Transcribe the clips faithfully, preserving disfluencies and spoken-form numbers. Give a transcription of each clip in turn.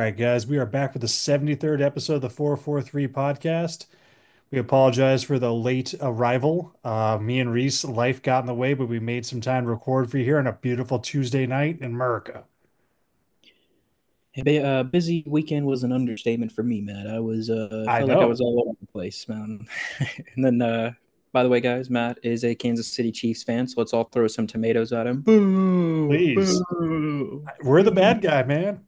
right, guys, we are back with the seventy-third episode of the four four three podcast. We apologize for the late arrival. Uh, me and Reese, life got in the way, but we made some time to record for you here on a beautiful Tuesday night in America. A bu- uh, busy weekend was an understatement for me, Matt. I was uh I felt like I was know. all over the place, man. And then, uh, by the way, guys, Matt is a Kansas City Chiefs fan, so let's all throw some tomatoes at him. Boo, Please. boo, We're the boo. bad guy, man.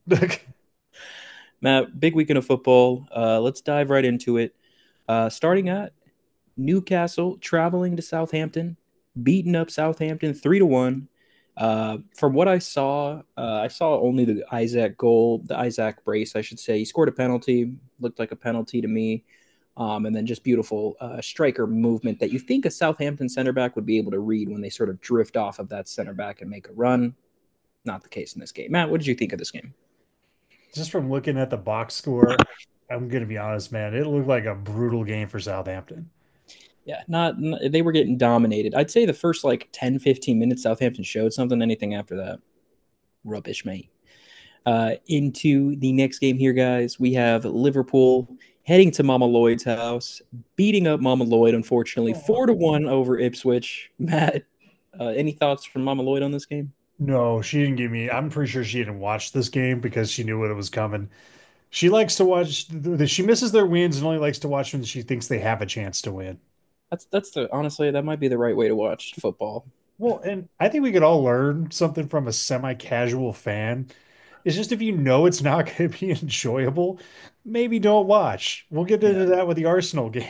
Matt, big weekend of football. Uh, let's dive right into it. Uh, starting at Newcastle, traveling to Southampton, beating up Southampton three to one. Uh, from what I saw, uh, I saw only the Isaac goal, the Isaac brace, I should say. He scored a penalty, looked like a penalty to me, um, and then just beautiful uh, striker movement that you think a Southampton center back would be able to read when they sort of drift off of that center back and make a run. Not the case in this game. Matt, what did you think of this game? Just from looking at the box score, I'm gonna be honest, man. It looked like a brutal game for Southampton. Yeah, not they were getting dominated. I'd say the first like ten, fifteen minutes, Southampton showed something. Anything after that, rubbish, mate. Uh, into the next game here, guys. We have Liverpool heading to Mama Lloyd's house, beating up Mama Lloyd, unfortunately, four to one over Ipswich. Matt, uh, any thoughts from Mama Lloyd on this game? No, she didn't give me. I'm pretty sure she didn't watch this game because she knew what it was coming. She likes to watch, she misses their wins and only likes to watch when she thinks they have a chance to win. That's that's the honestly that might be the right way to watch football. Well, and I think we could all learn something from a semi-casual fan. It's just if you know it's not going to be enjoyable, maybe don't watch. We'll get Yeah, into that with the Arsenal game.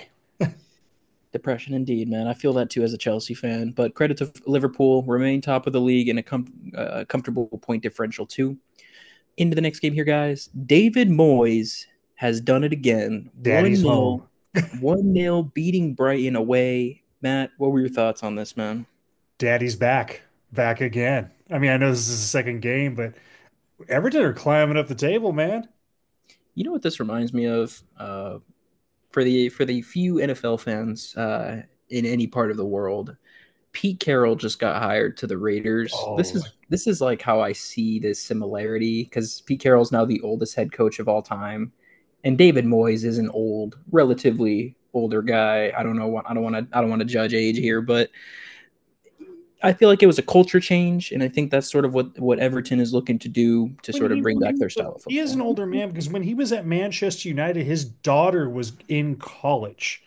depression indeed, man. I feel that too as a Chelsea fan. But credit to Liverpool, remain top of the league in a com- uh, comfortable point differential too. Into the next game here, guys. David Moyes has done it again. Daddy's one home. nil, one nil beating Brighton away. Matt, what were your thoughts on this, man? Daddy's back, back again. I mean, I know this is the second game, but Everton are climbing up the table, man. You know what this reminds me of? Uh, for the for the few N F L fans uh, in any part of the world, Pete Carroll just got hired to the Raiders. This Oh, is this is like how I see this similarity because Pete Carroll's now the oldest head coach of all time, and David Moyes is an old, relatively older guy. I don't know what I don't want to I don't want to judge age here, but I feel like it was a culture change, and I think that's sort of what what Everton is looking to do to when sort of he bring when back he their look, style of he is an football. older man because when he was at Manchester United, his daughter was in college.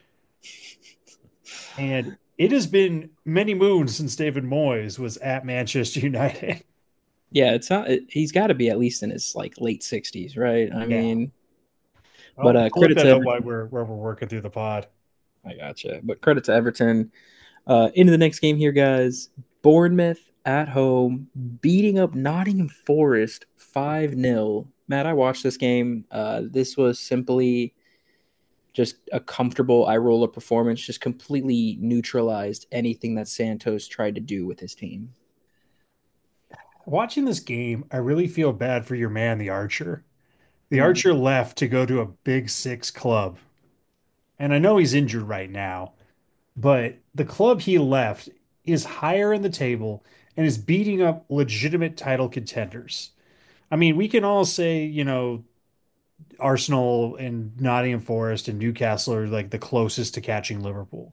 And it has been many moons since David Moyes was at Manchester United. Yeah, it's not. It, he's got to be at least in his like late sixties, right? I Yeah. mean, but I'll, uh, I'll look credit to that up while Everton. we're while we're working through the pod. I gotcha. But credit to Everton. Uh, into the next game here, guys. Bournemouth at home, beating up Nottingham Forest five nil. Matt, I watched this game. Uh, this was simply just a comfortable eye roller performance, just completely neutralized anything that Santos tried to do with his team. Watching this game, I really feel bad for your man, the Archer. The Hmm. Archer left to go to a Big Six club. And I know he's injured right now, but the club he left is higher in the table and is beating up legitimate title contenders. I mean, we can all say, you know, Arsenal and Nottingham Forest and Newcastle are like the closest to catching Liverpool.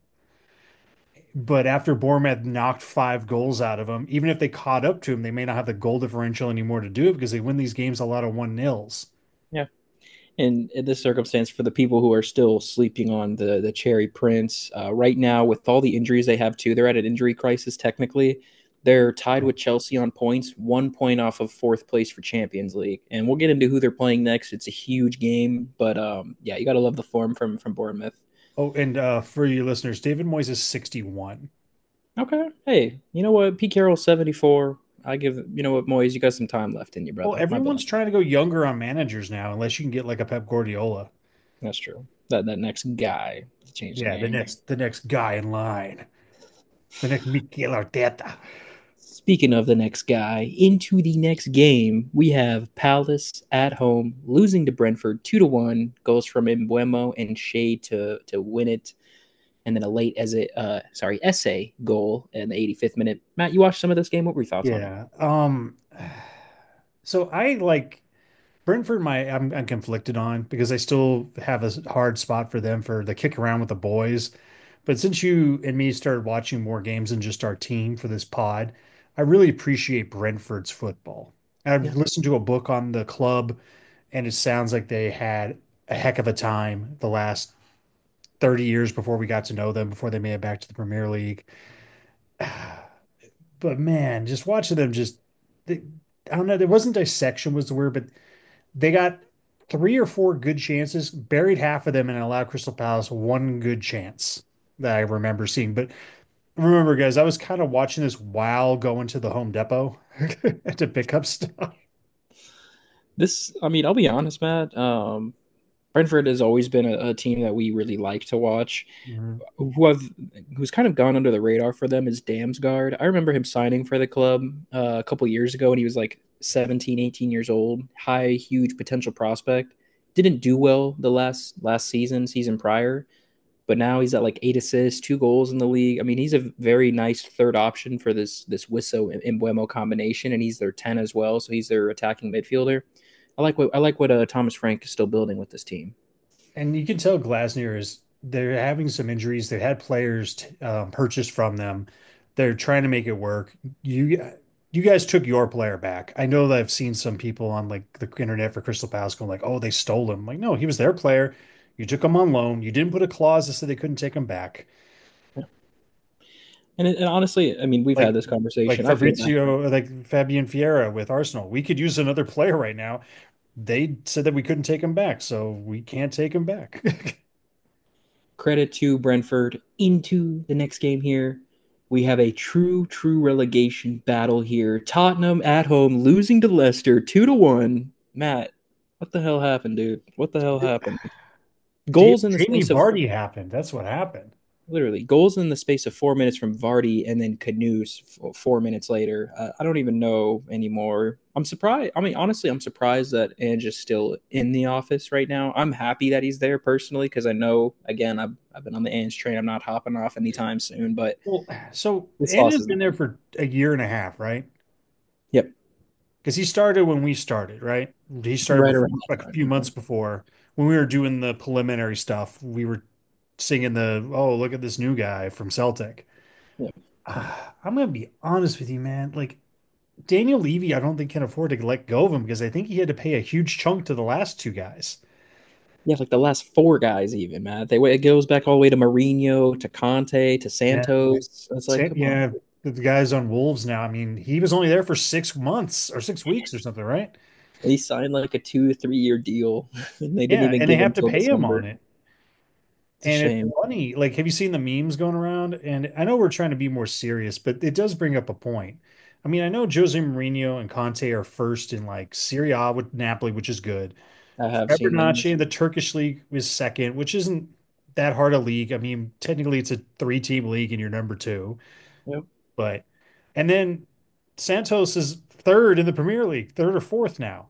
But after Bournemouth knocked five goals out of them, even if they caught up to him, they may not have the goal differential anymore to do it because they win these games a lot of one nils. Yeah. in, in this circumstance for the people who are still sleeping on the the Cherry Prince uh, right now with all the injuries they have too, they're at an injury crisis technically. They're tied with Chelsea on points, one point off of fourth place for Champions League, and we'll get into who they're playing next. It's a huge game, but um, yeah, you got to love the form from from Bournemouth. Oh, and uh, for you listeners, David Moyes is sixty-one. Okay, hey, you know what? Pete Carroll seventy four. I give you know what, Moyes, you got some time left in you, Well, brother. My bad. everyone's trying to go younger on managers now, unless you can get like a Pep Guardiola. That's true. That that next guy changed the Yeah, the name. next the next guy in line, the next Mikel Arteta. Speaking of the next guy, into the next game, we have Palace at home losing to Brentford two to one. Goes from Embuemo and Shea to to win it, and then a late as a uh, sorry essay goal in the eighty-fifth minute. Matt, you watched some of this game. What were your thoughts on it? Yeah. Um. So I like. Brentford, my I'm, I'm conflicted on because I still have a hard spot for them for the kick around with the boys. But since you and me started watching more games than just our team for this pod, I really appreciate Brentford's football. Yeah. I've listened to a book on the club, and it sounds like they had a heck of a time the last thirty years before we got to know them, before they made it back to the Premier League. But man, just watching them just, they, I don't know, there wasn't dissection was the word, but they got three or four good chances, buried half of them, and allowed Crystal Palace one good chance that I remember seeing. But remember, guys, I was kind of watching this while going to the Home Depot to pick up stuff. This, I mean, I'll be honest, Matt. Um, Brentford has always been a, a team that we really like to watch. Mhm. Who have who's kind of gone under the radar for them is Damsgaard. I remember him signing for the club uh, a couple years ago when he was like seventeen, eighteen years old. High, huge potential prospect. Didn't do well the last last season, season prior, but now he's at like eight assists, two goals in the league. I mean, he's a very nice third option for this this Wisso and Mbeumo combination, and he's their ten as well, so he's their attacking midfielder. I like what I like what uh, Thomas Frank is still building with this team. And you can tell Glasner is they're having some injuries. They've had players t- um, purchased from them. They're trying to make it work. You you guys took your player back. I know that I've seen some people on like the internet for Crystal Palace going like, "Oh, they stole him." Like, no, he was their player. You took him on loan. You didn't put a clause that said they couldn't take him back. And, it, and honestly, I mean, we've had Like this like conversation. I feel bad. Fabrizio, like Fabian Vieira with Arsenal. We could use another player right now. They said that we couldn't take him back, so we can't take him back. Credit to Brentford into the next game here. We have a true, true relegation battle here. Tottenham at home losing to Leicester two to one. Matt, what the hell happened, dude? What the hell happened? Ja- Goals in the Jamie space of Vardy happened. That's what happened. literally goals in the space of four minutes from Vardy and then Canoes four minutes later. Uh, I don't even know anymore. I'm surprised. I mean, honestly, I'm surprised that Ange is still in the office right now. I'm happy that he's there personally because I know, again, I've, I've been on the Ange train. I'm not hopping off anytime soon, but Well, so this loss Andrew's is been there for a year and a half, right? yep, Because he started when we started, right? He started right before, around like a that few months time. before when we were doing the preliminary stuff. We were singing the, "Oh, look at this new guy from Celtic." Yeah. Ah, I'm gonna be honest with you, man. Like Daniel Levy, I don't think can afford to let go of him because I think he had to pay a huge chunk to the last two guys. Yeah, like the last four guys, even Matt. They it goes back all the way to Mourinho, to Conte, to Yeah, Santos. It's like, Sa- come on. yeah. The guys on Wolves now. I mean, he was only there for six months or six weeks or something, right? He signed like a two, three year deal, and they didn't Yeah, even and they give have him to till pay him December. on it. It's a And it's shame. funny, like, have you seen the memes going around? And I know we're trying to be more serious, but it does bring up a point. I mean, I know Jose Mourinho and Conte are first in like Serie A with Napoli, which is good. I have seen Fenerbahce those. in the Turkish league is second, which isn't that hard a league. I mean, technically it's a three-team league and you're number two, Yep. but and then Santos is third in the Premier League, third or fourth now.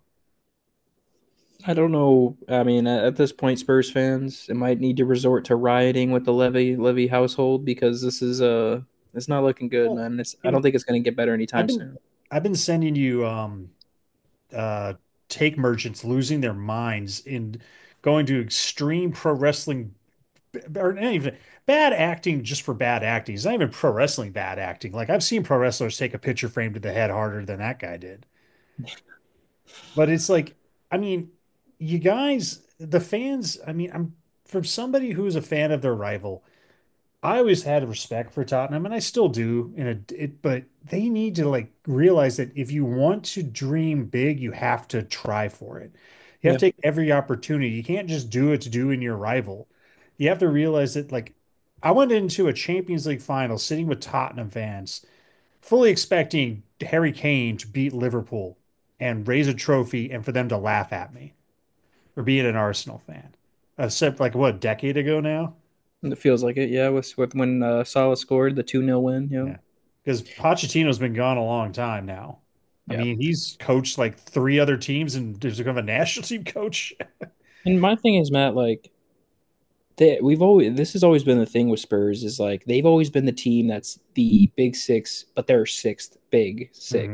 I don't know. I mean, at at this point, Spurs fans it might need to resort to rioting with the Levy Levy household because this is uh it's not looking good, Well, man. It's I don't and think it's going to get better I've anytime been soon. I've been sending you um uh, take merchants losing their minds in going to extreme pro wrestling or not even bad acting just for bad acting. It's not even pro wrestling bad acting. Like I've seen pro wrestlers take a picture frame to the head harder than that guy did. But it's like, I mean, you guys, the fans, I mean, I'm from somebody who's a fan of their rival. I always had respect for Tottenham, and I still do. In a, it, but they need to like realize that if you want to dream big, you have to try for it. You have Yeah, to take every opportunity. You can't just do it to do in your rival. You have to realize that, like, I went into a Champions League final sitting with Tottenham fans, fully expecting Harry Kane to beat Liverpool and raise a trophy, and for them to laugh at me for being an Arsenal fan. Except like what, a decade ago now? it feels like it. Yeah, with with when uh, Salah scored the two nil win. Yep. Yeah. Because Pochettino's been gone a long time now. I Yeah. mean, he's coached like three other teams and he's become a national team coach. And my thing is, Matt, like they, we've always this has always been the thing with Spurs is like they've always been the team that's the big six, but they're sixth big Mhm. six.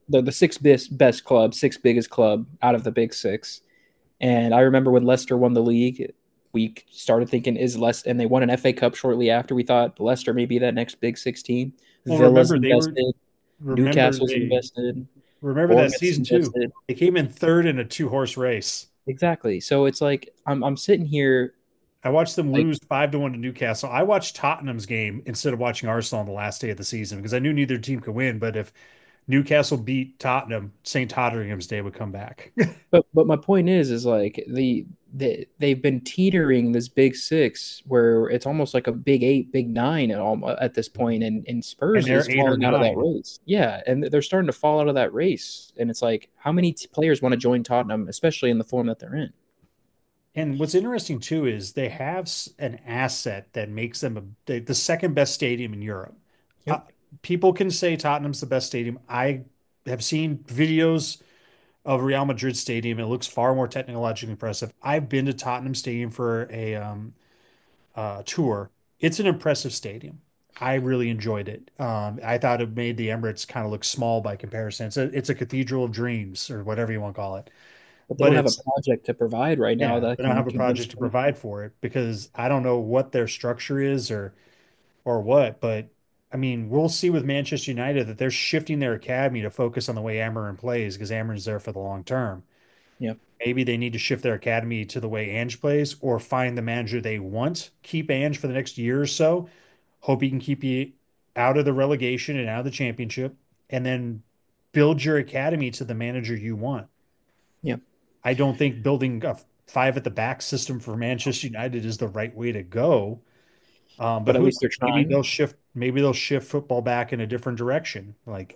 the the sixth best best club, sixth biggest club out of the big six. And I remember when Leicester won the league, we started thinking, is Leicester, and they won an F A Cup shortly after. We thought Leicester may be that next big six team. Well, Villa's remember they were invested, remember Newcastle's they invested, remember that Bournemouth's season too. invested. They came in third in a two horse race. Exactly. So it's like I'm I'm sitting here I watched them like, lose five to one to Newcastle. I watched Tottenham's game instead of watching Arsenal on the last day of the season because I knew neither team could win. But if Newcastle beat Tottenham, Saint Tottenham's Day would come back. but but my point is is like the, the they've been teetering this big six where it's almost like a big eight, big nine at all at this point, and and And Spurs they're is eight or falling out of that nine. race. Yeah, and they're starting to fall out of that race, and it's like how many t- players want to join Tottenham, especially in the form that they're in. And what's interesting too is they have an asset that makes them a, the, the second best stadium in Europe. Uh, Yep. People can say Tottenham's the best stadium. I have seen videos of Real Madrid Stadium. It looks far more technologically impressive. I've been to Tottenham Stadium for a um, uh, tour. It's an impressive stadium. I really enjoyed it. Um, I thought it made the Emirates kind of look small by comparison. It's a it's a cathedral of dreams or whatever you want to call it. But they But don't have a it's project to provide right now yeah, that they don't can have a convince project to me. provide for it because I don't know what their structure is or or what. But I mean, we'll see with Manchester United that they're shifting their academy to focus on the way Amarin plays because Amarin's there for the long term. Yeah. Maybe they need to shift their academy to the way Ange plays or find the manager they want. Keep Ange for the next year or so. Hope he can keep you out of the relegation and out of the championship, and then build your academy to the manager you want. Yeah. I don't think building a five at the back system for Manchester United is the right way to go. Um, but But at who least they're knows? Maybe trying. they'll shift. Maybe they'll shift football back in a different direction. Like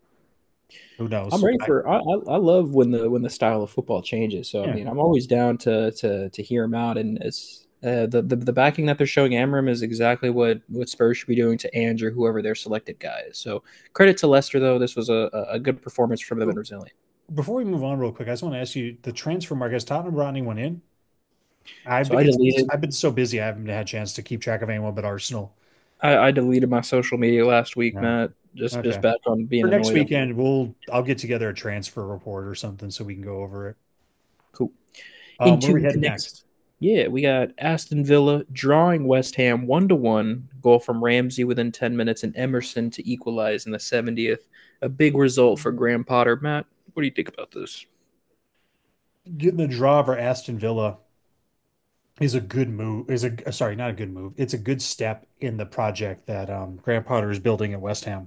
who I'm knows? ready I, for. I, I I love when the when the style of football changes. So I yeah, mean, I'm always down to to to hear them out, and it's uh, the, the the backing that they're showing Amram is exactly what what Spurs should be doing to Andrew, whoever their selected guy is. So credit to Leicester though, this was a a good performance from them in Brazilian. before we move on real quick, I just want to ask you the transfer market. Has Tottenham brought anyone in? I've So I it's, it's deleted I've been so busy I haven't had a chance to keep track of anyone but Arsenal. I, I deleted my social media last week, Yeah. Matt. Just just Okay. back on being For next annoyed. weekend, we'll I'll get together a transfer report or something so we can go over it. Cool. Um, where are we Into the heading next. next? Yeah, we got Aston Villa drawing West Ham one to one. Goal from Ramsey within ten minutes, and Emerson to equalize in the seventieth. A big result for Graham Potter. Matt, what do you think about this? Getting the draw for Aston Villa is a good move. Is a sorry, not a good move. It's a good step in the project that um, Graham Potter is building at West Ham.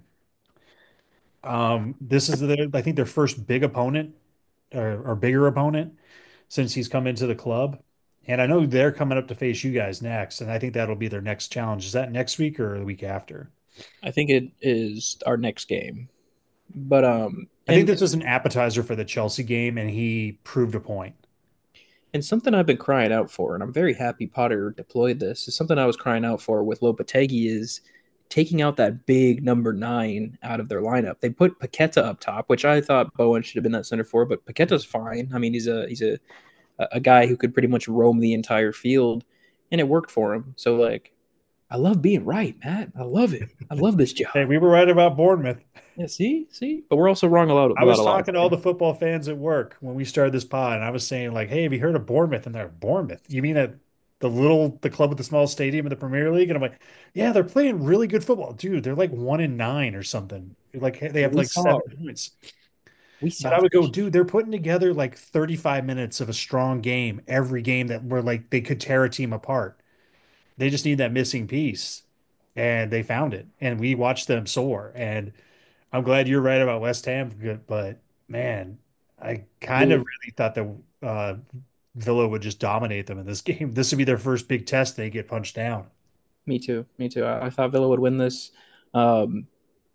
Um, this is the I think their first big opponent or, or bigger opponent since he's come into the club. And I know they're coming up to face you guys next, and I think that'll be their next challenge. Is that next week or the week after? I think it is our next game. But um I think and this was an appetizer for the Chelsea game, and he proved a point. and something I've been crying out for, and I'm very happy Potter deployed this, is something I was crying out for with Lopetegui is taking out that big number nine out of their lineup. They put Paqueta up top, which I thought Bowen should have been that center for, but Paqueta's fine. I mean, he's a he's a a guy who could pretty much roam the entire field, and it worked for him. So like, I love being right, Matt. I love it. I love this Hey, job. we were right about Bournemouth. Yeah, see, see, but we're also wrong a lot I about was a lot of talking to all things. the football fans at work when we started this pod, and I was saying, like, hey, have you heard of Bournemouth? And they're Bournemouth. You mean that the little the club with the small stadium in the Premier League? And I'm like, yeah, they're playing really good football. Dude, they're like one in nine or something. Like they have We like saw seven points. we But saw I would go, this. dude, they're putting together like thirty-five minutes of a strong game every game that were like they could tear a team apart. They just need that missing piece. And they found it. And we watched them soar. And I'm glad you're right about West Ham, but man, I kind of Dude, really thought that uh, Villa would just dominate them in this game. This would be their first big test. They get punched down. me too. Me too. I, I thought Villa would win this. Um,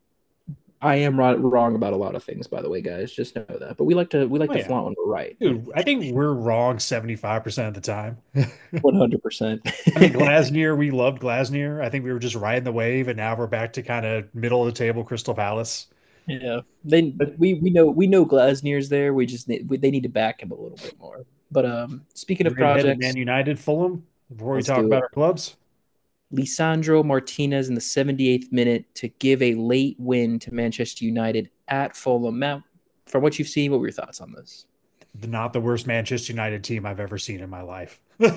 I am right, wrong about a lot of things, by the way, guys. Just know that. But we like to we like Oh to yeah, flaunt when we're right. dude. I think we're wrong seventy-five percent of the time. One hundred percent. I mean, Glasnier, we loved Glasnier. I think we were just riding the wave, and now we're back to kind of middle of the table, Crystal Palace. Yeah, they But we we know we know Glasnier's there. We just need we, they need to back him a little bit more. But um, speaking you of ready to head to Man projects, United, Fulham before we let's talk do about it. our clubs? Lisandro Martinez in the seventy-eighth minute to give a late win to Manchester United at Fulham. Matt, from what you've seen, what were your thoughts on this? Not the worst Manchester United team I've ever seen in my life.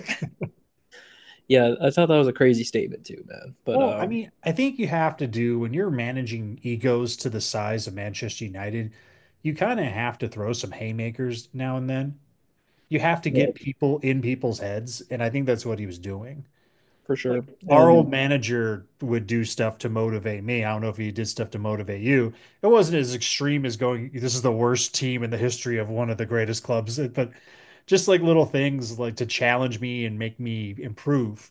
Yeah, I thought that was a crazy statement too, man. But Well, I um, mean, I think you have to do when you're managing egos to the size of Manchester United, you kind of have to throw some haymakers now and then. You have to yeah, get people in people's heads, and I think that's what he was doing. for Like sure. our old And manager would do stuff to motivate me. I don't know if he did stuff to motivate you. It wasn't as extreme as going, this is the worst team in the history of one of the greatest clubs, but just like little things like to challenge me and make me improve.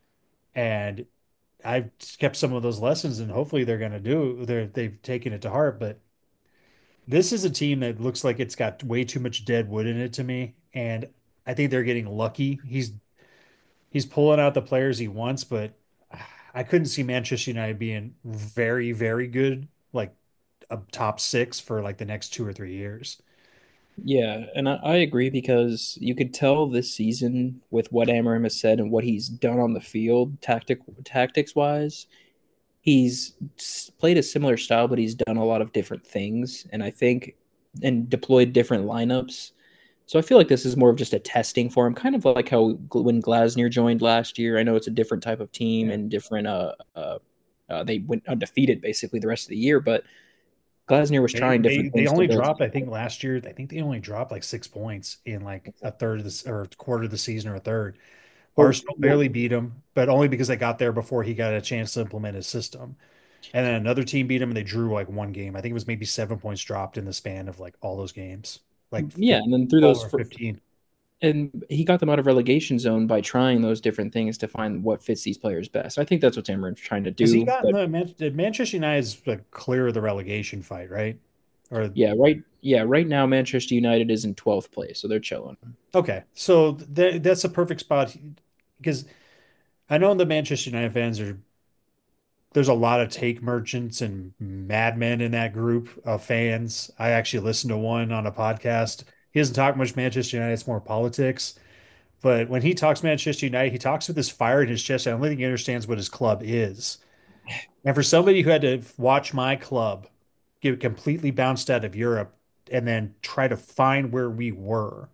And I've kept some of those lessons, and hopefully they're going to do. They're they've taken it to heart. But this is a team that looks like it's got way too much dead wood in it to me, and I think they're getting lucky. He's he's pulling out the players he wants, but I couldn't see Manchester United being very, very good, like a top six for like the next two or three years. yeah, and I, I agree because you could tell this season with what Amarim has said and what he's done on the field, tactic tactics wise, he's played a similar style, but he's done a lot of different things, and I think and deployed different lineups. So I feel like this is more of just a testing for him, kind of like how when Glasner joined last year. I know it's a different type of team Yeah. and different. Uh, uh, uh, they went undefeated basically the rest of the year, but Glasner was They trying they different they things to only build. dropped, I think, last year. I think they only dropped like six points in like a third of this or a quarter of the season or a third. Well, Arsenal well, barely beat him, but only because they got there before he got a chance to implement his system. And then another team beat him and they drew like one game. I think it was maybe seven points dropped in the span of like all those games, like yeah, fifteen, and then through twelve those or fir- fifteen. and he got them out of relegation zone by trying those different things to find what fits these players best. I think that's what Amarim's trying to Has he do. gotten But the Man Manchester United's like clear of the relegation fight, right? Or yeah, right. Yeah, right now Manchester United is in twelfth place, so they're chilling. okay, so th that's a perfect spot because I know the Manchester United fans are there's a lot of take merchants and madmen in that group of fans. I actually listened to one on a podcast. He doesn't talk much Manchester United, it's more politics. But when he talks Manchester United, he talks with this fire in his chest. I don't think he understands what his club is. And for somebody who had to watch my club get completely bounced out of Europe and then try to find where we were,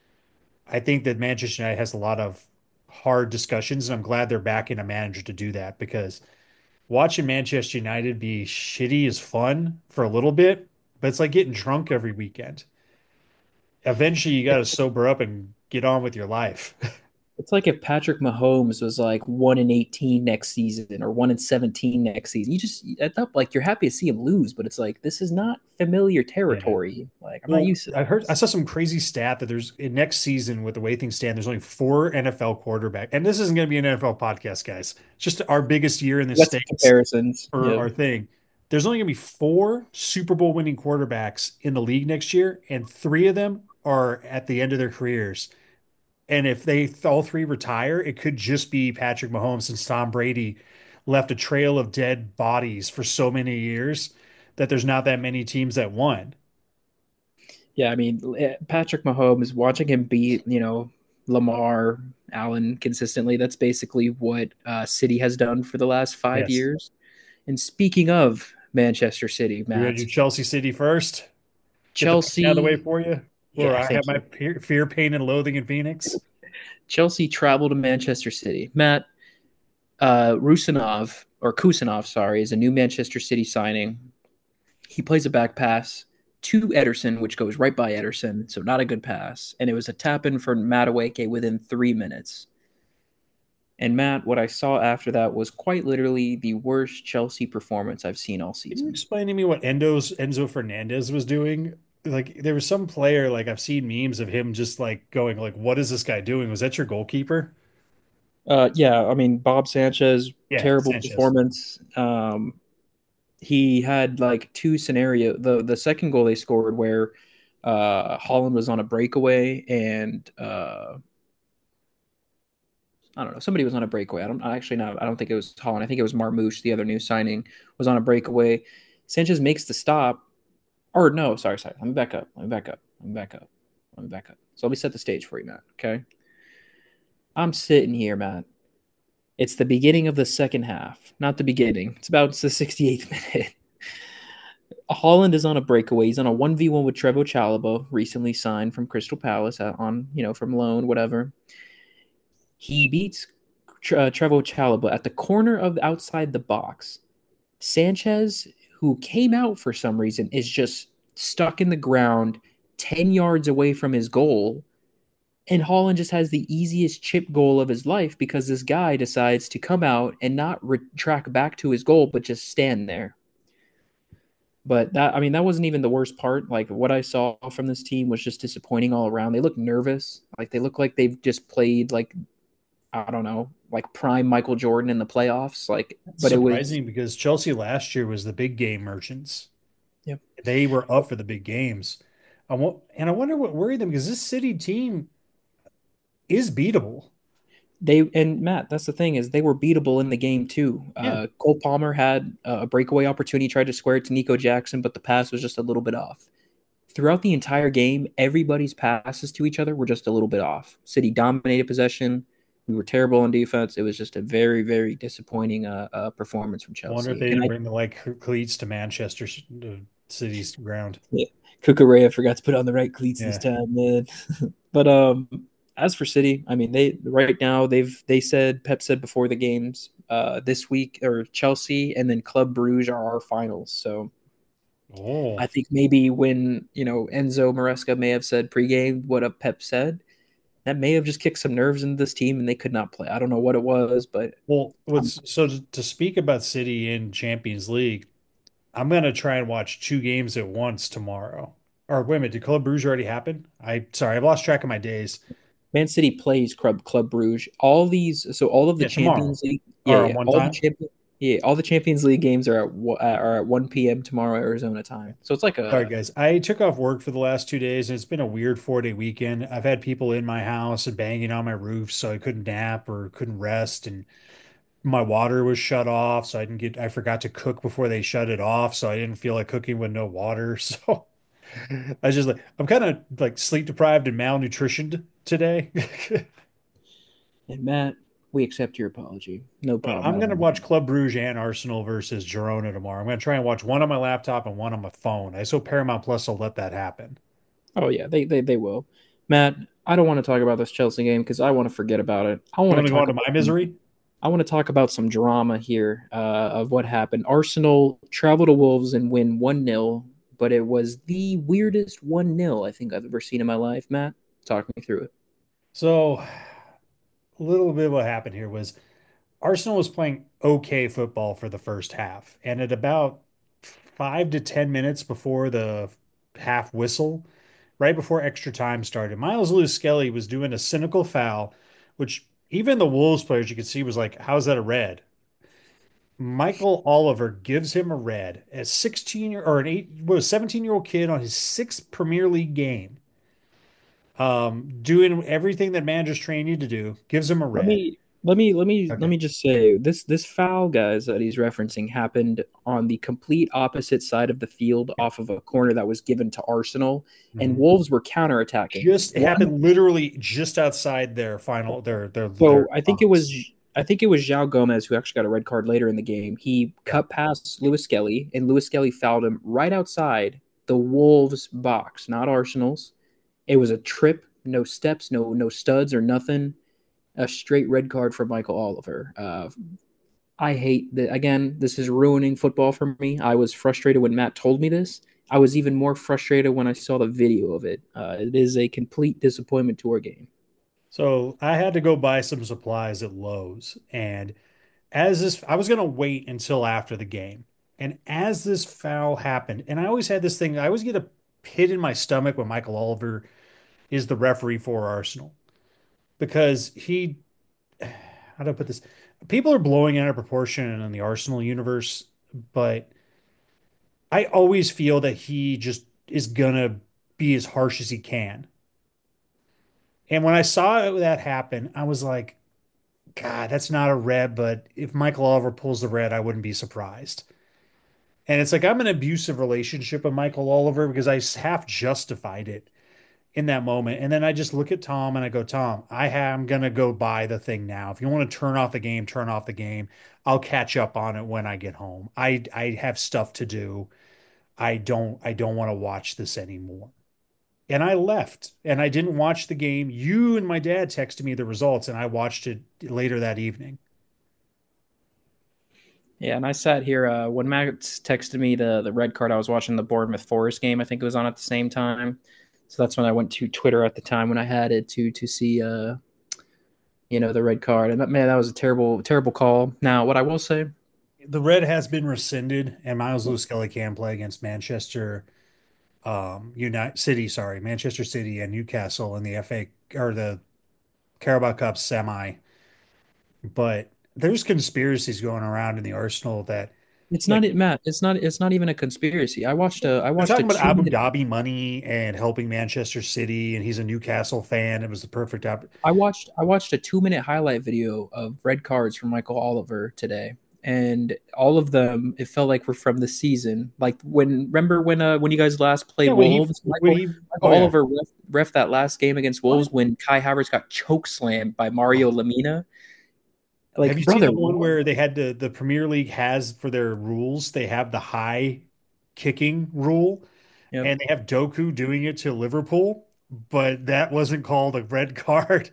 I think that Manchester United has a lot of hard discussions, and I'm glad they're backing a manager to do that because watching Manchester United be shitty is fun for a little bit, but it's like getting drunk every weekend. Eventually, you got to sober up and get on with your life. It's like if Patrick Mahomes was like one in eighteen next season or one in seventeen next season. You just at that like you're happy to see him lose, but it's like this is not familiar Yeah. territory. Like I'm not Well, used to I heard I this. saw some crazy stat that there's in next season with the way things stand, there's only four N F L quarterback, and this isn't going to be an N F L podcast, guys. It's just our biggest year in the That's States comparisons. for Yeah. our thing. There's only going to be four Super Bowl winning quarterbacks in the league next year, and three of them are at the end of their careers. And if they all three retire, it could just be Patrick Mahomes since Tom Brady left a trail of dead bodies for so many years that there's not that many teams that won. Yeah, I mean eh, Patrick Mahomes watching him beat, you know, Lamar Allen consistently, that's basically what uh, City has done for the last five Yes. years. And speaking of Manchester City, You ready to Matt, do Chelsea City first? Get the pain out of the way Chelsea, for you, or yeah, I have thank my you. fear, fear, pain, and loathing in Phoenix. Chelsea travel to Manchester City. Matt, uh, Rusanov, or Kusanov, sorry, is a new Manchester City signing. He plays a back pass to Ederson, which goes right by Ederson, so not a good pass. And it was a tap in for Madueke within three minutes. And Matt, what I saw after that was quite literally the worst Chelsea performance I've seen all Can you season. explain to me what Endo's Enzo Fernandez was doing? Like there was some player, like I've seen memes of him just like going like, "What is this guy doing? Was that your goalkeeper?" Uh, yeah, I mean Bob Sanchez, Yeah, terrible Sanchez. performance. Um, he had like two scenario. The the second goal they scored where uh, Holland was on a breakaway and uh, I don't know. Somebody was on a breakaway. I don't I actually not. I don't think it was Holland. I think it was Marmouche, the other new signing, was on a breakaway. Sanchez makes the stop. Or no, sorry, sorry. Let me back up. Let me back up. Let me back up. Let me back up. So let me set the stage for you, Matt. Okay. I'm sitting here, Matt. It's the beginning of the second half. Not the beginning. It's about it's the sixty-eighth minute. Holland is on a breakaway. He's on a one v one with Trevo Chalobah, recently signed from Crystal Palace uh, on, you know, from loan, whatever. He beats uh, Trevo Chalobah at the corner of outside the box. Sanchez, who came out for some reason, is just stuck in the ground ten yards away from his goal. And Holland just has the easiest chip goal of his life because this guy decides to come out and not re- track back to his goal, but just stand there. But that, I mean, that wasn't even the worst part. Like what I saw from this team was just disappointing all around. They look nervous. Like they look like they've just played like, I don't know, like prime Michael Jordan in the playoffs. Like, It's but it was, surprising because Chelsea last year was the big game merchants. yeah. They were up for the big games. I want, and I wonder what worried them because this City team is beatable. They and Matt, that's the thing is they were beatable in the game too. Yeah. Uh, Cole Palmer had a breakaway opportunity, tried to square it to Nico Jackson, but the pass was just a little bit off. Throughout the entire game, everybody's passes to each other were just a little bit off. City dominated possession. We were terrible on defense. It was just a very, very disappointing uh, uh, performance from I wonder if Chelsea. they And didn't I, bring the like cleats to Manchester uh, City's ground. yeah, Cucurella forgot to put on the right cleats this Yeah. time, man. But um, as for City, I mean, they right now they've they said Pep said before the games uh, this week or Chelsea and then Club Bruges are our finals. So Oh. I think maybe when you know Enzo Maresca may have said pregame what a Pep said, that may have just kicked some nerves into this team and they could not play. I don't know what it was, but Well, um, what's so to, to speak about City in Champions League, I'm gonna try and watch two games at once tomorrow. Or wait a minute, did Club Brugge already happen? I sorry, I've lost track of my days. Man City plays Club Club Bruges. All these, so all of the Yeah, tomorrow. Champions League, yeah, Or on yeah, one all the time. champion, yeah, all the Champions League games are at wa- uh, are at one p m tomorrow Arizona time. So it's like Sorry, a guys. I took off work for the last two days, and it's been a weird four day weekend. I've had people in my house and banging on my roof, so I couldn't nap or couldn't rest, and my water was shut off, so I didn't get. I forgot to cook before they shut it off, so I didn't feel like cooking with no water. So I was just like, I'm kind of like sleep deprived and malnutritioned today. and Matt, we accept your apology. No But problem I'm at gonna all. watch Club Brugge and Arsenal versus Girona tomorrow. I'm gonna try and watch one on my laptop and one on my phone. I hope Paramount Plus will let that happen. Oh yeah, they they they will. Matt, I don't want to talk about this Chelsea game because I want to forget about it. I You want want to to go on talk to about my misery? I want to talk about some drama here uh, of what happened. Arsenal travel to Wolves and win one nil, but it was the weirdest one nil I think I've ever seen in my life. Matt, talk me through it. So a little bit of what happened here was Arsenal was playing okay football for the first half, and at about five to ten minutes before the half whistle, right before extra time started, Miles Lewis Skelly was doing a cynical foul, which even the Wolves players you could see was like, "How's that a red?" Michael Oliver gives him a red. A sixteen year or an eight, was seventeen year old kid on his sixth Premier League game, um, doing everything that managers train you to do, gives him a Let red. me let me let me let Okay. me just say this this foul, guys, that he's referencing happened on the complete opposite side of the field off of a corner that was given to Arsenal, and Mhm. Wolves were counterattacking. Just it One happened literally just outside their final their their their So I think it was box. I think it was João Gomez who actually got a red card later in the game. He Yeah. cut past Lewis Skelly, and Lewis Skelly fouled him right outside the Wolves box, not Arsenal's. It was a trip, no steps, no no studs or nothing. A straight red card for Michael Oliver. Uh, I hate that. Again, this is ruining football for me. I was frustrated when Matt told me this. I was even more frustrated when I saw the video of it. Uh, it is a complete disappointment to our game. So I had to go buy some supplies at Lowe's, and as this, I was gonna wait until after the game, and as this foul happened, and I always had this thing, I always get a pit in my stomach when Michael Oliver is the referee for Arsenal because he, how do I put this? People are blowing out of proportion in the Arsenal universe, but I always feel that he just is gonna be as harsh as he can. And when I saw that happen, I was like, God, that's not a red, but if Michael Oliver pulls the red, I wouldn't be surprised. And it's like I'm in an abusive relationship with Michael Oliver because I half justified it in that moment. And then I just look at Tom and I go, Tom, I am gonna go buy the thing now. If you want to turn off the game, turn off the game. I'll catch up on it when I get home. I I have stuff to do. I don't I don't want to watch this anymore. And I left and I didn't watch the game. You and my dad texted me the results and I watched it later that evening. Yeah, and I sat here uh, when Max texted me the the red card. I was watching the Bournemouth Forest game. I think it was on at the same time. So that's when I went to Twitter at the time when I had it to to see uh you know the red card. And that, man, that was a terrible terrible call. Now, what I will say, The red has been rescinded and Miles Lewis Skelly can play against Manchester um United City, sorry, Manchester City and Newcastle in the F A or the Carabao Cup semi. But there's conspiracies going around in the Arsenal that it's like not it, Matt. It's not it's not even a conspiracy. I watched a I they're watched a talking about two Abu minute Dhabi money and helping Manchester City, and he's a Newcastle fan. It was the perfect op I watched I watched a two minute highlight video of red cards from Michael Oliver today, and all of them it felt like were from the season. Like when remember when uh when you guys last played Yeah, when he Wolves, when Michael he Michael oh yeah. Oliver ref, ref that last game against What? Wolves when Kai Havertz got choke slammed by Mario Oh. Lamina. Have Like you seen brother, the one what? where they had to the Premier League has for their rules, they have the high kicking rule Yep. and they have Doku doing it to Liverpool, but that wasn't called a red card.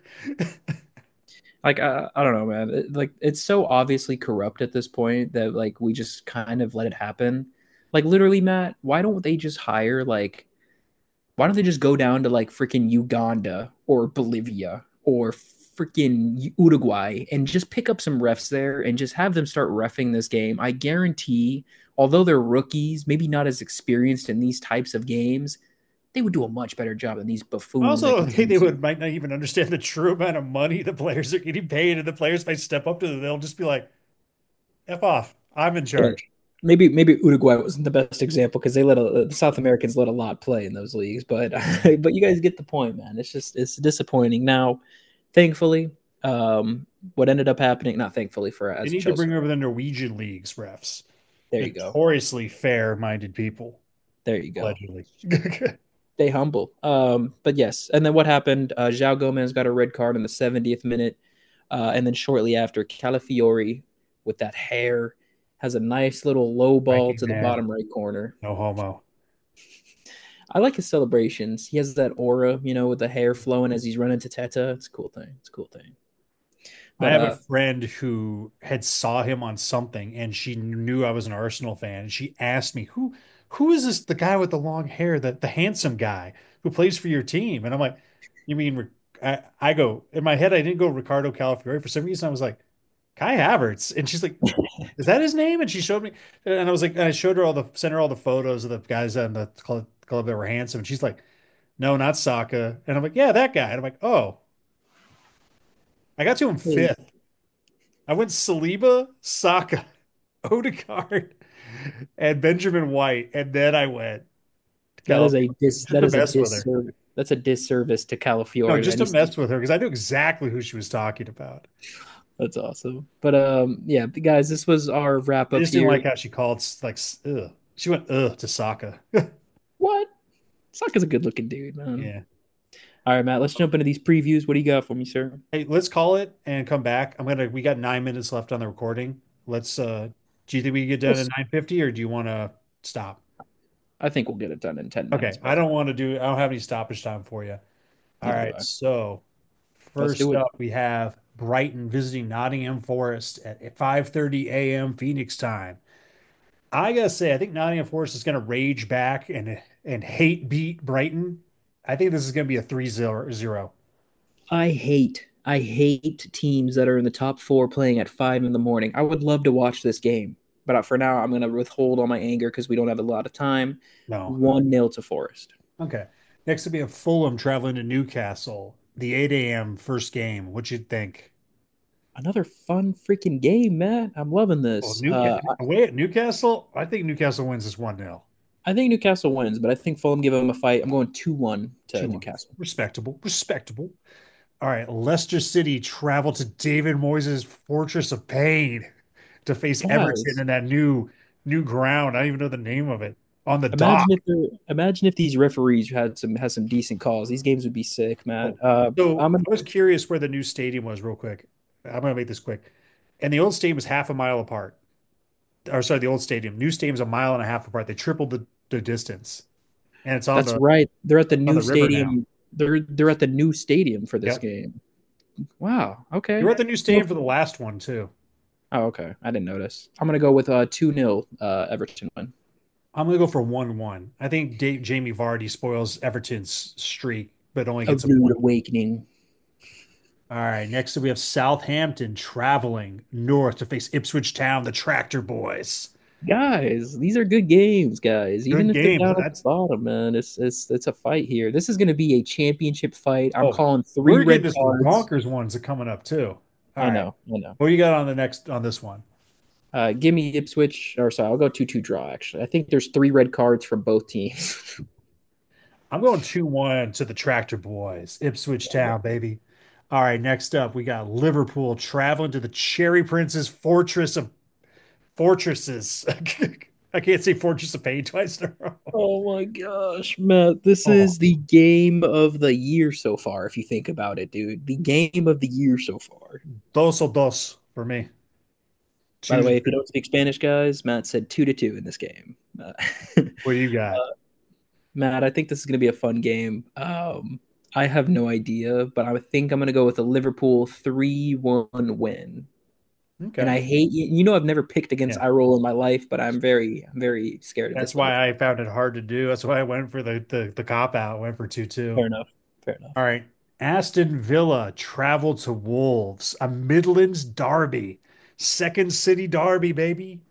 Like I, I don't know, man. It- like it's so obviously corrupt at this point that like we just kind of let it happen. Like literally, Matt, why don't they just hire like why don't they just go down to like freaking Uganda or Bolivia or freaking Uruguay and just pick up some refs there and just have them start refing this game? I guarantee, although they're rookies, maybe not as experienced in these types of games, they would do a much better job than these buffoons that Also, they, continue they to. would might not even understand the true amount of money the players are getting paid, and the players might step up to them. They'll just be like, "F off, I'm in Yeah, charge." maybe maybe Uruguay wasn't the best example because they let a, the South Americans let a lot play in those leagues, but Yeah. but you guys get the point, man. It's just it's disappointing. Now, thankfully, um, what ended up happening, not thankfully for They as a need to Chelsea, bring over the Norwegian leagues refs, there you go, notoriously fair-minded people, there you go. allegedly. Stay humble. Um, but yes, and then what happened? Uh, João Gomez got a red card in the seventieth minute, uh, and then shortly after, Calafiori with that hair has a nice little low ball Viking to the man, bottom right corner. no homo. I like his celebrations. He has that aura, you know, with the hair flowing as he's running to Teta. It's a cool thing. It's a cool thing. I But have a uh, friend who had saw him on something, and she knew I was an Arsenal fan, and she asked me, "Who, who is this? The guy with the long hair, the the handsome guy who plays for your team?" And I'm like, "You mean?" I, I go in my head. I didn't go Ricardo Calafiori for some reason. I was like, Kai Havertz, and she's like, "Is that his name?" And she showed me, and I was like, and I showed her all the sent her all the photos of the guys on the club, club that were handsome, and she's like, "No, not Saka." And I'm like, "Yeah, that guy." And I'm like, "Oh, I got to him hey, fifth. I went Saliba, Saka, Odegaard, and Benjamin White, and then I went that is a Calafiori dis just that to is a mess with her. disservice. That's a disservice to No, Calafiori. That just to needs to, mess with her because I knew exactly who she was talking about. that's awesome. But um, yeah, guys, this was our wrap I up just didn't like here. how she called like ugh. She went ugh to Saka. What? Saka's a good looking dude, man. Yeah. All right, Matt. Let's jump into these previews. What do you got for me, sir? Hey, let's call it and come back. I'm gonna. We got nine minutes left on the recording. Let's. uh Do you think we can get done at Yes, nine fifty, or do you want to stop? I think we'll get it done in ten minutes, Okay, I brother. don't want to do. I don't have any stoppage time for you. All Neither do right, I. so Let's do first it. up, we have Brighton visiting Nottingham Forest at five thirty a m. Phoenix time. I gotta say, I think Nottingham Forest is gonna rage back and and hate beat Brighton. I think this is gonna be a three zero. I hate I hate teams that are in the top four playing at five in the morning. I would love to watch this game, but for now I'm going to withhold all my anger because we don't have a lot of time. No. One nil to Forest. Okay. Next we have Fulham traveling to Newcastle. The eight a m first game. What you think? Another fun freaking game, Matt. I'm loving Well, this. Uh, Newcastle away at Newcastle. I think Newcastle wins this one nil. I think Newcastle wins, but I think Fulham give them a fight. I'm going two one to two one. Newcastle. Respectable. Respectable. All right. Leicester City travel to David Moyes' Fortress of Pain to face Everton Guys, in that new new ground. I don't even know the name of it. On the imagine dock. if they're, imagine if these referees had some had some decent calls. These games would be sick, Matt. Oh, Uh, so I'm gonna, I was curious where the new stadium was, real quick. I'm gonna make this quick. And the old stadium is half a mile apart. Or sorry, the old stadium. New stadium's a mile and a half apart. They tripled the the distance, and it's on That's the right. They're at the on new the river now. stadium. They're they're at the new stadium for this Yep, game. Wow. you Okay. were at the new Well, stadium for the last one too. oh, okay. I didn't notice. I'm gonna go with uh two nil uh Everton win. I'm gonna go for one one. I think Dave, Jamie Vardy spoils Everton's streak, but only A gets a rude one. awakening. All right, next we have Southampton traveling north to face Ipswich Town, the Tractor Boys. Guys, these are good games, guys. Even Good if they're games. down at the That's bottom, man, it's it's it's a fight here. This is going to be a championship fight. I'm oh, calling three we're getting red this cards. bonkers ones are coming up too. All I right, know, I know. what do you got on the next on this one? Uh, give me Ipswich, or sorry, I'll go two two draw. Actually, I think there's three red cards from both teams. I'm going two one to the Tractor Boys, Ipswich Town, baby. All right, next up, we got Liverpool traveling to the Cherry Prince's Fortress of Fortresses. I can't say Fortress of Pain twice in a row. Oh my gosh, Matt, this Oh, is the game of the year so far, if you think about it, dude. The game of the year so far. dos o dos for me. By Two the to way, if you two. don't speak Spanish, guys, Matt said two to two in this game. Uh, What do you got? Matt, I think this is going to be a fun game. Um, I have no idea, but I think I'm going to go with a Liverpool three one win. And Okay. I hate you. You know, I've never picked against Yeah. eye roll in my life, but I'm very, I'm very scared of That's this one. why I found it hard to do. That's why I went for the the, the cop out, went for two two. Fair enough. Fair enough. All right. Aston Villa travel to Wolves, a Midlands derby. Second city derby, baby.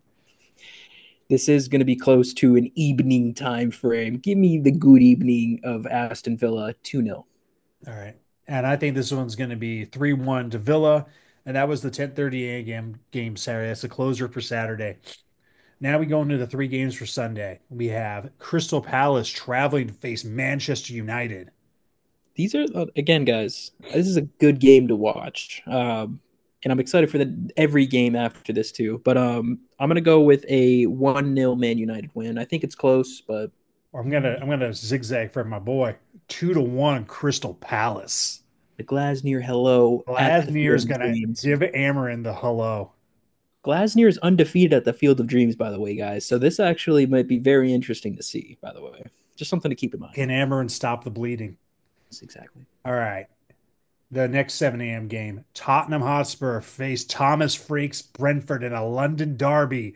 This is going to be close to an evening time frame. Give me the good evening of Aston Villa two nil. All right. And I think this one's going to be three one to Villa. And that was the ten thirty a m game, game Saturday. That's the closer for Saturday. Now we go into the three games for Sunday. We have Crystal Palace traveling to face Manchester United. These are, uh, again, guys, this is a good game to watch. Um, and I'm excited for the every game after this too. But um, I'm gonna go with a one nil Man United win. I think it's close, but I'm gonna I'm gonna zigzag for my boy. Two to one Crystal Palace. the Glasner hello at the Glasnier's Field of gonna Dreams. give Amarin the hello. Glasner is undefeated at the Field of Dreams, by the way, guys. So this actually might be very interesting to see. By the way, just something to keep in mind. Can Amarin stop the bleeding? Yes, exactly. All right. The next seven a m game. Tottenham Hotspur face Thomas Freaks Brentford in a London derby.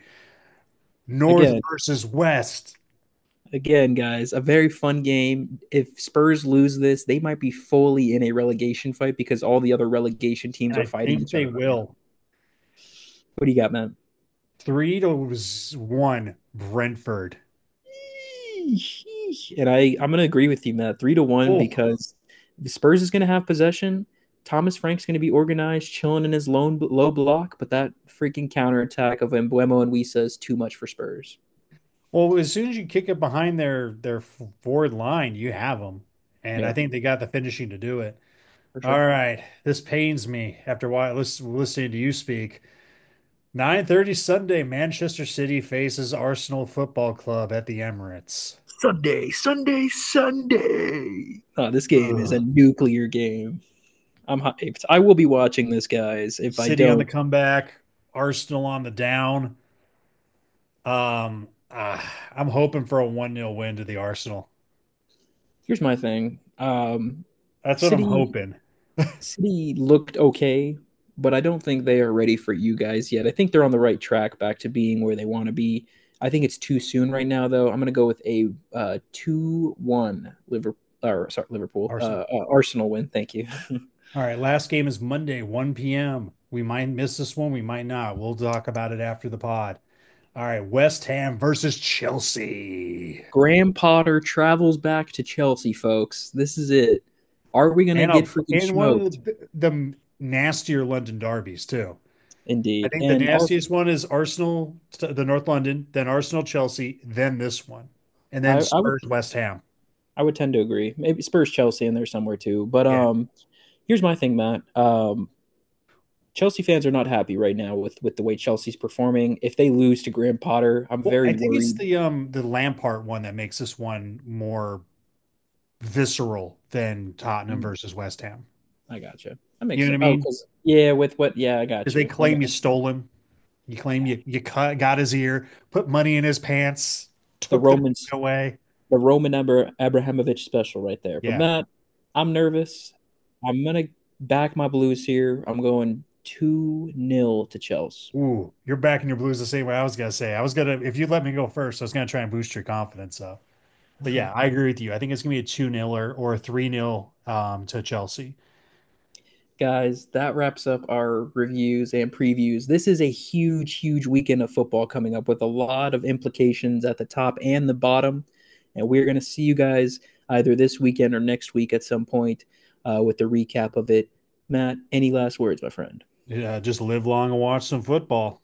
North Again, versus West. again, guys, a very fun game. If Spurs lose this, they might be fully in a relegation fight because all the other relegation teams And are I fighting think each they other right now. will. What do you got, man? Three to one Brentford. And I, I'm going to agree with you, Matt. Three to one Oh, because the Spurs is going to have possession. Thomas Frank's going to be organized, chilling in his lone, low block, but that freaking counterattack of Embuemo and Wisa is too much for Spurs. well, as soon as you kick it behind their their forward line, you have them. And I Yeah, think they got the finishing to do it. for All sure. right. This pains me after while listening to you speak. nine thirty Sunday, Manchester City faces Arsenal Football Club at the Emirates. Sunday, Sunday, Sunday. Oh, this game is a Ugh. nuclear game. I'm hyped. I will be watching this, guys. If I City on the don't, comeback, Arsenal on the down. Um, ah, I'm hoping for a one nil win to the Arsenal. here's my thing. Um, That's what I'm City hoping. City looked okay, but I don't think they are ready for you guys yet. I think they're on the right track back to being where they want to be. I think it's too soon right now, though. I'm going to go with a uh, two one Liverpool, or sorry, Liverpool, uh, Arsenal. uh, Arsenal win. Thank you. All right, last game is Monday, one p m. We might miss this one, we might not. We'll talk about it after the pod. All right, West Ham versus Chelsea. Graham Potter travels back to Chelsea, folks. This is it. Are we going to And get a, freaking and one of smoked? the, the nastier London derbies too. I Indeed. think the And our, nastiest one is Arsenal, the North London, then Arsenal, Chelsea, then this one, and then I, I would Spurs, West Ham. I would tend to agree. Maybe Spurs Chelsea in there somewhere too. But Yeah. um here's my thing, Matt. Um Chelsea fans are not happy right now with with the way Chelsea's performing. If they lose to Graham Potter, I'm Well, I very think it's worried. the um the Lampard one that makes this one more visceral than Tottenham Mm, versus West Ham. I gotcha. That makes You know what sense. I Oh, mean? because yeah, with what? Yeah, I got Because they you. I claim got you stole him. You claim you you cut, got his ear, put money in his pants, The took the Romans, away. the Roman Abra- Abrahamovich special right there. But Yeah. Matt, I'm nervous. I'm gonna back my Blues here. I'm going two nil to Chelsea. Ooh, you're backing your Blues the same way I was gonna say. I was gonna, if you let me go first, I was gonna try and boost your confidence up. But yeah, I agree with you. I think it's gonna be a two nil or, or a three nil um, to Chelsea. Guys, that wraps up our reviews and previews. This is a huge, huge weekend of football coming up with a lot of implications at the top and the bottom. And we're going to see you guys either this weekend or next week at some point uh, with the recap of it. Matt, any last words, my friend? Yeah, just live long and watch some football.